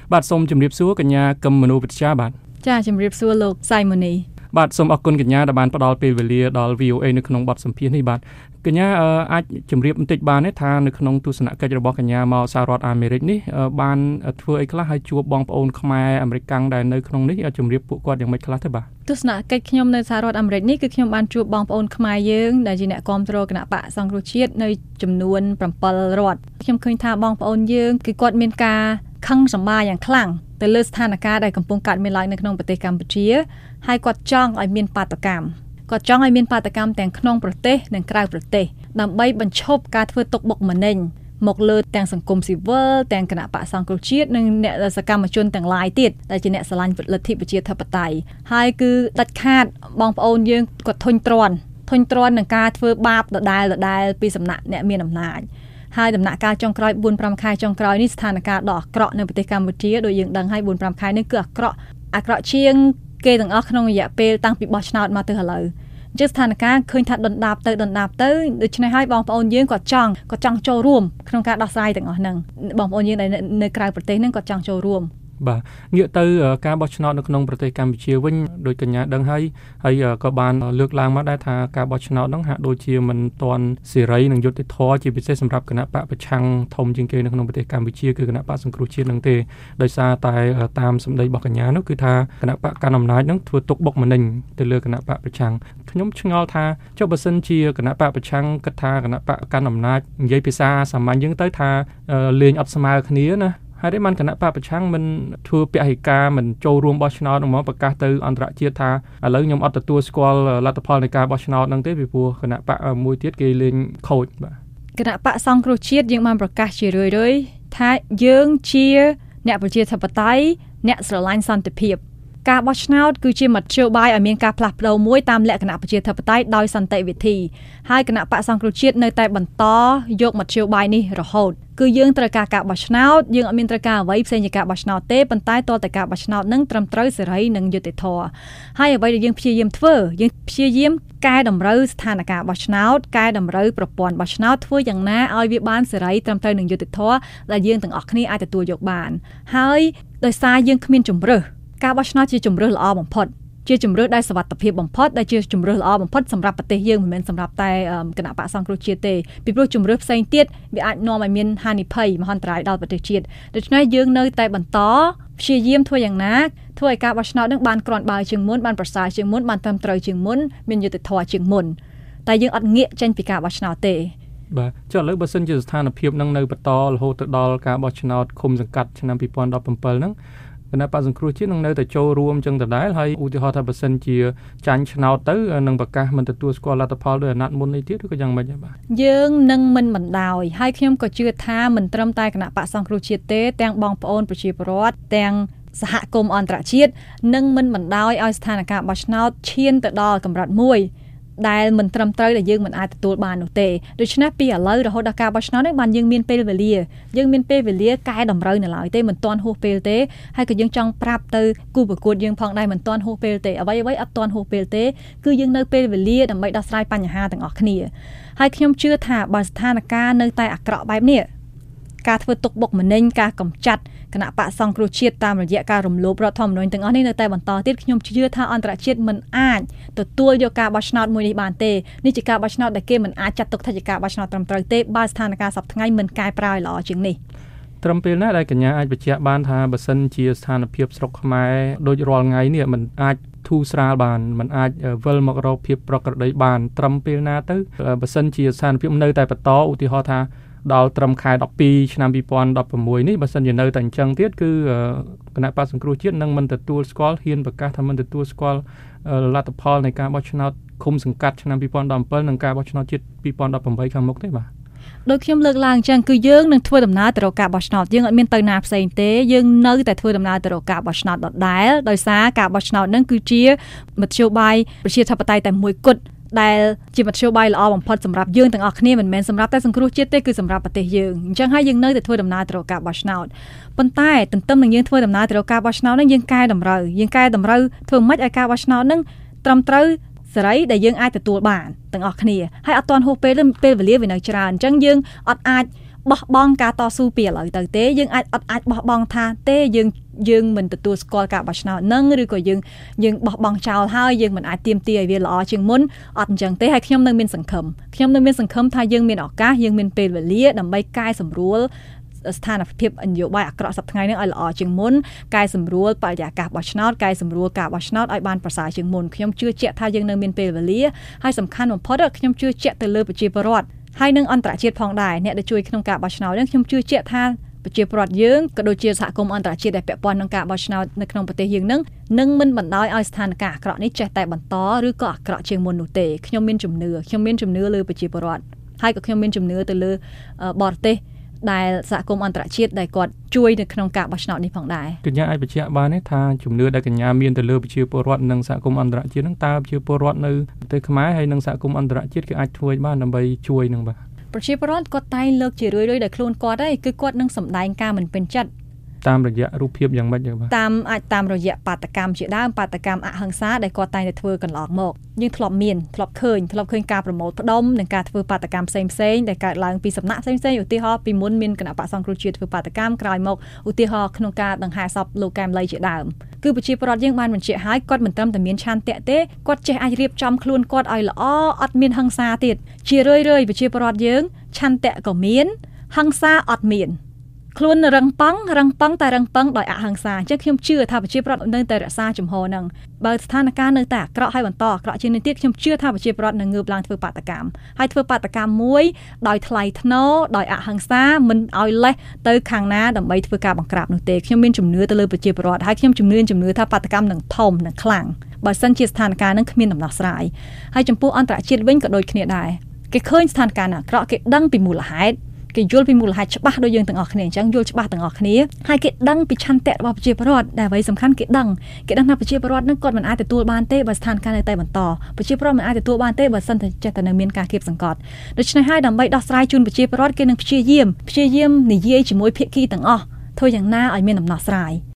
បាទសូមជម្រាបសួរកញ្ញាកឹមមនោវិទ្យាបាទចាជម្រាបសួរលោកសៃម៉ូនីបាទសូមអរគុណកញ្ញាដែលបានផ្ដល់ពេលវេលាដល់ VOA នៅក្នុងបទសម្ភាសន៍នេះបាទកញ្ញាអាចជម្រាបបន្តិចបានទេថានៅក្នុងទស្សនកិច្ចរបស់កញ្ញាមកសហរដ្ឋអាមេរិកនេះបានធ្វើអីខ្លះហើយជួបបងប្អូនខ្មែរអាមេរិកកាំងដែលនៅក្នុងនេះជម្រាបពួកគាត់យ៉ាងម៉េចខ្លះទេបាទទស្សនកិច្ចខ្ញុំនៅសហរដ្ឋអាមេរិកនេះគឺខ្ញុំបានជួបបងប្អូនខ្មែរយើងដែលជាអ្នកគាំទ្រគណៈបកសង្គ្រោះជាតិនៅចំនួន7រដ្ឋខ្ញុំឃើញថាបងប្អូនយើងគឺគាត់មានការខឹងសម្បាយ៉ាងខ្លាំងទៅលើស្ថានភាពដែលកំពុងកើតមានឡើងនៅក្នុងប្រទេសកម្ពុជាហើយគាត់ចង់ឲ្យមានបាតកម្មទាំងក្នុងប្រទេសនិងក្រៅប្រទេសដើម្បីបញ្ឈប់ការធ្វើទុកបុកម្នេញមកលើទាំងសង្គមស៊ីវិលទាំងគណៈបកសង្គ្រោះជាតិនិងអ្នកសកម្មជនទាំងឡាយទៀតដែលជាអ្នកស្រឡាញ់លទ្ធិប្រជាធិបតេយ្យហើយគឺដាច់ខាតបងប្អូនយើងគាត់ធុញទ្រាន់នឹងការធ្វើបាបដដែលពីសំណាក់អ្នកមានអំណាចហើយដំណាក់កាលចុងក្រោយ 4-5 ខែចុងក្រោយនេះស្ថានភាពដ៏អាក្រក់នៅប្រទេសកម្ពុជាដូចយើងដឹងហើយ 4-5 ខែនេះគឺអាក្រក់ជាងគេទាំងអស់ក្នុងរយៈពេលតាំងពីបោះឆ្នោតមកទៅឥឡូវអញ្ចឹងស្ថានភាពឃើញថាដុនដាបទៅដូច្នេះហើយបងប្អូនយើងគាត់ចង់ចូលរួមក្នុងការដោះស្រាយទាំងអស់ហ្នឹងបងប្អូនយើងដែលនៅក្រៅប្រទេសហ្នឹងគាត់ចង់ចូលរួមបាទងាកទៅការបោះឆ្នោតនៅក្នុងប្រទេសកម្ពុជាវិញដោយកញ្ញាដឹងហើយក៏បានលើកឡើងមកដែរថាការបោះឆ្នោតហ្នឹងហាក់ដូចជាមិនទាន់សេរីនិងយុត្តិធម៌ជាពិសេសសម្រាប់គណៈបកប្រឆាំងធំជាងគេនៅក្នុងប្រទេសកម្ពុជាគឺគណៈបកសង្គ្រោះជាតិហ្នឹងទេដោយសារតែតាមសម្ដីរបស់កញ្ញានោះគឺថាគណៈបកកណ្ដាលអំណាចហ្នឹងធ្វើទុកបុកម្នេញទៅលើគណៈបកប្រឆាំងខ្ញុំឆ្ងល់ថាចុះបើសិនជាគណៈបកប្រឆាំងគិតថាគណៈបកកណ្ដាលអំណាចនិយាយភាសាសាមញ្ញយើងទៅថាលេងអត់ស្មើគ្នាណាហើយតែបានគណៈបកប្រឆាំងមិនធ្វើពហិការមិនចូលរួមបោះឆ្នោតមកប្រកាសទៅអន្តរជាតិថាឥឡូវខ្ញុំអត់ទទួលស្គាល់លទ្ធផលនៃការបោះឆ្នោតហ្នឹងទេពីព្រោះគណៈបកមួយទៀតគេលេងខូចបាទគណៈបកសង្គ្រោះជាតិយើងបានប្រកាសជារឿយៗថាយើងជាអ្នកប្រជាធិបតេយ្យអ្នកស្រឡាញ់សន្តិភាពការបោះឆ្នោតគឺជាមធ្យោបាយឲ្យមានការផ្លាស់ប្ដូរមួយតាមលក្ខណៈប្រជាធិបតេយ្យដោយសន្តិវិធីហើយគណៈបកសង្គ្រោះជាតិនៅតែបន្តយកមធ្យោបាយនេះរហូតគឺយើងត្រូវការបោះឆ្នោតយើងអត់មានត្រូវការអ្វីផ្សេងជាការបោះឆ្នោតទេប៉ុន្តែតើការបោះឆ្នោតនឹងត្រឹមត្រូវសេរីនិងយុត្តិធម៌ហើយអ្វីដែលយើងព្យាយាមធ្វើយើងព្យាយាមកែតម្រូវស្ថានភាពបោះឆ្នោតកែតម្រូវប្រព័ន្ធបោះឆ្នោតធ្វើយ៉ាងណាឲ្យវាបានសេរីត្រឹមត្រូវនិងយុត្តិធម៌ដែលយើងទាំងអស់គ្នាអាចទទួលយកបានហើយដោយសារយើងគ្មានជំរើសការបោះឆ្នោតជាជំរើសល្អបំផុតជាជំរើសដែលសុវត្ថិភាពបំផុតដែលជាជំរើសល្អបំផុតសម្រាប់ប្រទេសយើងមិនមែនសម្រាប់តែគណៈបកសង្គ្រោះជាតិទេពីព្រោះជំរើសផ្សេងទៀតវាអាចនាំឲ្យមានហានិភ័យមហន្តរាយដល់ប្រទេសជាតិដូច្នេះយើងនៅតែបន្តព្យាយាមធ្វើយ៉ាងណាធ្វើឲ្យការបោះឆ្នោតនឹងបានគ្រាន់បើជាងមុនបានប្រសើរជាងមុនបានត្រឹមត្រូវជាងមុនមានយុត្តិធម៌ជាងមុនតែយើងអត់ងាកចេញពីការបោះឆ្នោតទេបាទចុះឥឡូវបើសិនជាស្ថានភាពនឹងនៅបន្តរហូតទៅដល់ការបោះឆ្នោតឃុំសង្កាត់ឆ្នាំ2017ហ្នឹងគណៈបកសង្គ្រោះជាតិនឹងនៅតែចូលរួមចឹងដដែលហើយឧទាហរណ៍ថាបើសិនជាចាញ់ឆ្នោតទៅនឹងប្រកាសមិនទទួលស្គាល់លទ្ធផលដោយអាណត្តិមុននេះទៀតឬក៏យ៉ាងម៉េចដែរបាទយើងនឹងមិនបណ្ដោយហើយខ្ញុំក៏ជឿថាមិនត្រឹមតែគណៈបកសង្គ្រោះជាតិទេទាំងបងប្អូនប្រជាពលរដ្ឋទាំងសហគមន៍អន្តរជាតិនឹងមិនបណ្ដោយឲ្យស្ថានភាពបោះឆ្នោតឈានទៅដល់កម្រិតមួយដែលមិនត្រឹមត្រូវដែលយើងមិនអាចទទួលបាននោះទេដូច្នេះពីឥឡូវរហូតដល់ការបោះឆ្នោតនេះបានយើងមានពេលវេលាកែតម្រូវនៅឡើយទេមិនទាន់ហួសពេលទេហើយក៏យើងចង់ប្រាប់ទៅគូប្រកួតយើងផងដែរមិនទាន់ហួសពេលទេអ្វីអត់ទាន់ហួសពេលទេគឺយើងនៅពេលវេលាដើម្បីដោះស្រាយបញ្ហាទាំងអស់គ្នាហើយខ្ញុំជឿថាបើស្ថានភាពនៅតែអាក្រក់បែបនេះការធ្វើទុកបុកម្នេញការកម្ចាត់គណៈបកសង្គ្រោះជាតិតាមរយៈការរំលោភរដ្ឋធម្មនុញ្ញទាំងអស់នេះនៅតែបន្តទៀតខ្ញុំជឿថាអន្តរជាតិមិនអាចទទួលយកការបោះឆ្នោតមួយនេះបានទេនេះជាការបោះឆ្នោតដែលគេមិនអាចចាត់ទុកថាជាការបោះឆ្នោតត្រឹមត្រូវទេបើស្ថានភាពសពថ្ងៃមិនកែប្រែល្អជាងនេះត្រឹមពេលណាដែលកញ្ញាអាចបញ្ជាក់បានថាបើសិនជាស្ថានភាពស្រុកខ្មែរដូចរាល់ថ្ងៃនេះមិនអាចធូរស្រាលបានមិនអាចវិលមករកភាពប្រក្រតីបានត្រឹមពេលណាទៅបើសិនជាស្ថានភាពនៅតែបន្តឧទាហរណ៍ថាដល់ត្រឹមខែ12ឆ្នាំ2016នេះបើសិនជានៅតែអញ្ចឹងទៀតគឺគណៈបកសង្គ្រោះជាតិនឹងមិនទទួលស្គាល់ហ៊ានប្រកាសថាមិនទទួលស្គាល់លទ្ធផលនៃការបោះឆ្នោតឃុំសង្កាត់ឆ្នាំ2017និងការបោះឆ្នោតជាតិ2018ខាងមុខទេបាទដោយខ្ញុំលើកឡើងអញ្ចឹងគឺយើងនឹងធ្វើដំណើរទៅរកការបោះឆ្នោតយើងអត់មានទៅណាផ្សេងទេយើងនៅតែធ្វើដំណើរទៅរកការបោះឆ្នោតដដែលដោយសារការបោះឆ្នោតនឹងគឺជាមធ្យោបាយប្រជាធិបតេយ្យតែមួយគត់ដែលជាមធ្យោបាយល្អបំផុតសម្រាប់យើងទាំងអស់គ្នាមិនមែនសម្រាប់តែសង្គ្រោះជាតិទេគឺសម្រាប់ប្រទេសយើងអញ្ចឹងហើយយើងនៅតែធ្វើដំណើរទៅរកការបោះឆ្នោតប៉ុន្តែទន្ទឹមនឹងយើងធ្វើដំណើរទៅរកការបោះឆ្នោតនឹងយើងកែតម្រូវធ្វើម៉េចឲ្យការបោះឆ្នោតនឹងត្រឹមត្រូវសេរីដែលយើងអាចទទួលបានទាំងអស់គ្នាហើយអត់ទាន់ហួសពេលវេលាវានៅច្រើនអញ្ចឹងយើងអត់អាចបោះបង់ការតស៊ូពីឥឡូវទៅទេយើងអាចបោះបង់ថាទេយើងមិនទទួលស្គាល់ការបោះឆ្នោតនឹងឬក៏យើងបោះបង់ចោលហើយយើងមិនអាចទាមទារឲ្យវាល្អជាងមុនអត់អញ្ចឹងទេហើយខ្ញុំនៅមានសង្ឃឹមថាយើងមានឱកាសយើងមានពេលវេលាដើម្បីកែសម្រួលស្ថានភាពនយោបាយអាក្រក់សប្តាហ៍ថ្ងៃនេះឲ្យល្អជាងមុនកែសម្រួលបរិយាកាសបោះឆ្នោតកែសម្រួលការបោះឆ្នោតឲ្យបានប្រសើរជាងមុនខ្ញុំជឿជាក់ថាយើងនៅមានពេលវេលាហើយសំខាន់បំផុតខ្ញុំជឿជាក់ទៅលើប្រជាពលរដ្ឋហើយនឹងអន្តរជាតិផងដែរអ្នកដែលជួយក្នុងការបោះឆ្នោតនេះខ្ញុំជឿជាក់ថាប្រជាពលរដ្ឋយើងក៏ដូចជាសហគមន៍អន្តរជាតិដែលពាក់ព័ន្ធនឹងការបោះឆ្នោតនៅក្នុងប្រទេសយើងនឹងមិនបណ្ដោយឲ្យស្ថានភាពអាក្រក់នេះចេះតែបន្តឬក៏អាក្រក់ជាងមុននោះទេខ្ញុំមានជំនឿលើប្រជាពលរដ្ឋហើយក៏ខ្ញុំមានជំនឿទៅលើបរទេសដែលសហគមន៍អន្តរជាតិដែលគាត់ជួយនៅក្នុងការបោះឆ្នោតនេះផងដែរកញ្ញាអាចបញ្ជាក់បានទេថាជំនឿដែលកញ្ញាមានទៅលើប្រជាពលរដ្ឋនិងសហគមន៍អន្តរជាតិនឹងតើប្រជាពលរដ្ឋនៅប្រទេសខ្មែរហើយនិងសហគមន៍អន្តរជាតិគឺអាចធ្វើបានដើម្បីជួយនឹងបាទប្រជាពលរដ្ឋគាត់តែងលើកជារឿយៗដោយខ្លួនគាត់ឯងគឺគាត់នឹងសម្ដែងការមិនពេញចិត្តតាមរយៈរូបភាពយ៉ាងម៉េចបាទតាមរយៈបាតកម្មជាដើមបាតកម្មអហិង្សាដែលគាត់តែងតែធ្វើកន្លងមកយើងធ្លាប់ឃើញការប្រមូលផ្ដុំនិងការធ្វើបាតកម្មផ្សេងដែលកើតឡើងពីសំណាក់ផ្សេងឧទាហរណ៍ពីមុនមានគណៈបក្សសង្គ្រោះជាតិធ្វើបាតកម្មក្រោយមកឧទាហរណ៍ក្នុងការដង្ហែសពលោកកែមលីជាដើមគឺប្រជាពលរដ្ឋយើងបានបញ្ជាក់ហើយគាត់មិនត្រឹមតែមានឆន្ទៈទេគាត់ចេះអាចរៀបចំខ្លួនគាត់ឲ្យល្អអត់មានហិង្សាទៀតជារឿយៗប្រជាពលរដ្ឋយើងឆន្ទៈក៏មានហិង្សាអត់មានខ្លួនរឹងប៉ឹងដោយអហិង្សាអញ្ចឹងខ្ញុំជឿថាប្រជាពលរដ្ឋនៅតែរក្សាជំហរហ្នឹងបើស្ថានភាពនៅតែអាក្រក់ហើយបន្តអាក្រក់ជាងនេះទៀតខ្ញុំជឿថាប្រជាពលរដ្ឋនឹងងើបឡើងធ្វើបាតកម្មហើយធ្វើបាតកម្មមួយដោយថ្លៃថ្នូរដោយអហិង្សាមិនឲ្យលេះទៅខាងណាដើម្បីធ្វើការបង្ក្រាបនោះទេខ្ញុំមានជំនឿទៅលើប្រជាពលរដ្ឋហើយខ្ញុំជំនឿថាបាតកម្មនឹងធំនឹងខ្លាំងបើសិនជាស្ថានភាពហ្នឹងគ្មានដំណោះស្រាយហើយចំពោះអន្តរជាតិវិញក៏ដូចគ្នាដែរគេឃើញស្ថានភាពអាក្រក់គេដឹងពីមូលហេតុគេយល់ពីមូលហេតុច្បាស់ដូចយើងទាំងអស់គ្នាអញ្ចឹងយល់ច្បាស់ទាំងអស់គ្នាហើយគេដឹងពីឆន្ទៈរបស់ប្រជាពលរដ្ឋដែលអ្វីសំខាន់គេដឹងថាប្រជាពលរដ្ឋនឹងគាត់មិនអាចទទួលបានទេបើស្ថានភាពនៅតែបន្តប្រជាពលរដ្ឋមិនអាចទទួលបានទេបើសិនតែចេះតែនៅមានការគៀបសង្កត់ដូច្នេះហើយដើម្បីដោះស្រាយជូនប្រជាពលរដ្ឋគេនឹងព្យាយាមនិយាយជាមួយភាគីទាំងអស់ធ្វើយ៉ាងណាឲ្យមានដំណោះស្រាយ